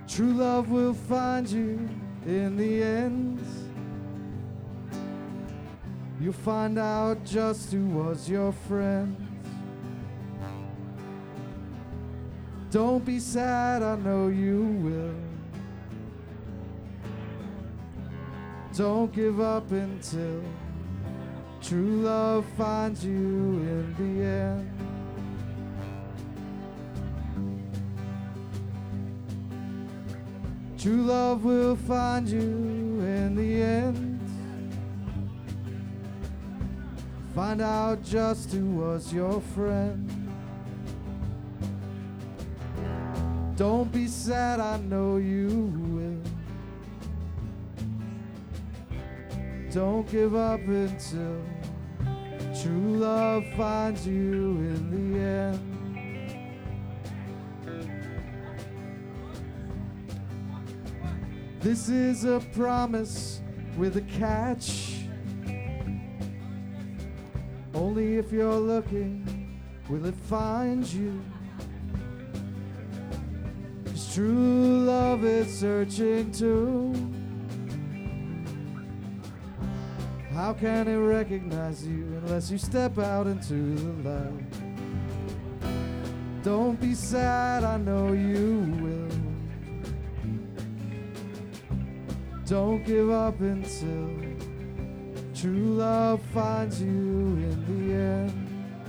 True love will find you in the end. You'll find out just who was your friend. Don't be sad, I know you will. Don't give up until true love finds you in the end. True love will find you in the end. Find out just who was your friend. Don't be sad, I know you will. Don't give up until true love finds you in the end. This is a promise with a catch. Only if you're looking will it find you. 'Cause true love is searching too. How can it recognize you unless you step out into the light? Don't be sad, I know you will. Don't give up until true love finds you in the end.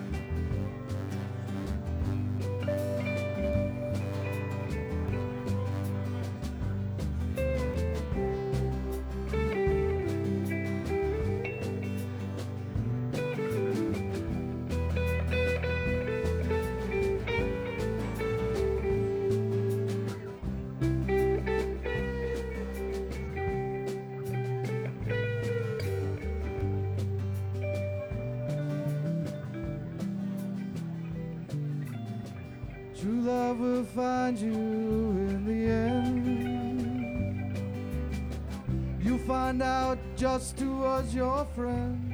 True love will find you in the end. You'll find out just who was your friend.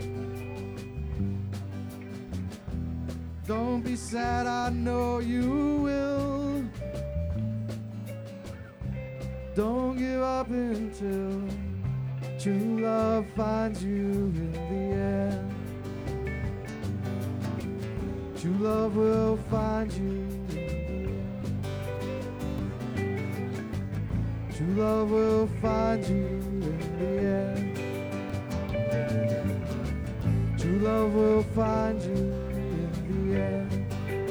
Don't be sad, I know you will. Don't give up until true love finds you in the end. True love will find you. True love will find you in the end. True love will find you in the end.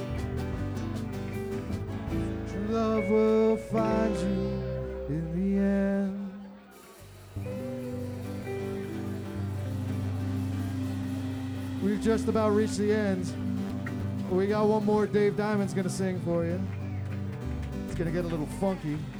True love will find you in the end. We've just about reached the end. We got one more Dave Diamond's gonna sing for you. It's gonna get a little funky.